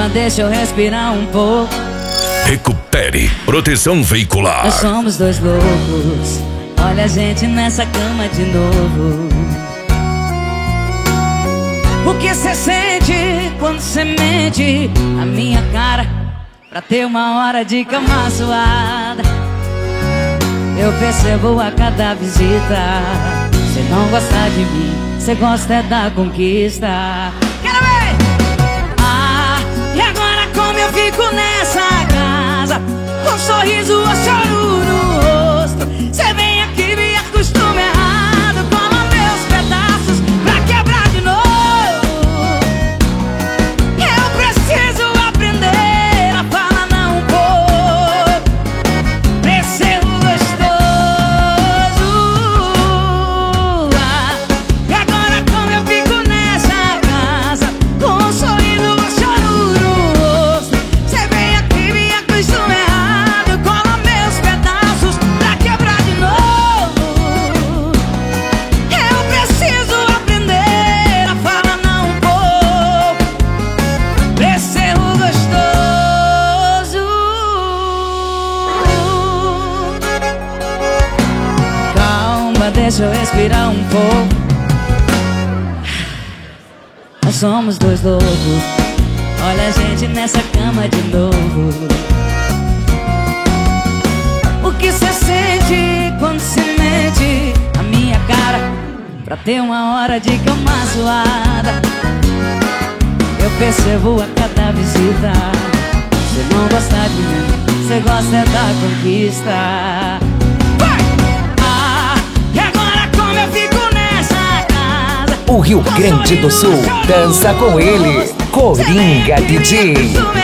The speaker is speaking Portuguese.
Calma, deixa eu respirar um pouco. Recupere Proteção Veicular. Nós somos dois loucos, olha a gente nessa cama de novo. O que cê sente quando cê mente a minha cara pra ter uma hora de cama suada? Eu percebo a cada visita, cê não gosta de mim, cê gosta é da conquista. Quero ver! Ah, e agora como eu fico nessa casa, com um sorriso ou choro no rosto? Cê vem aqui, me acostuma errado, cola meus pedaços pra quebrar de novo. Eu preciso aprender a falar não um pouco, pra esse erro gostoso. Ah, e agora como eu fico nessa casa, com um sorriso ou choro no rosto? Cê vem aqui, me acostuma errado, cola meus pedaços pra quebrar de novo. Eu preciso aprender a falar não um pouco, pra esse erro gostoso. Calma, deixa eu respirar um pouco. Nós somos dois loucos, olha a gente nessa cama de novo. O que cê sente quando se mente a minha cara pra ter uma hora de cama suada? Eu percebo a cada visita, cê não gosta de mim, cê gosta é da conquista. Vai! Ah, e agora como eu fico nessa casa, O Rio Grande do Sul dança com ele, Coringa DJ.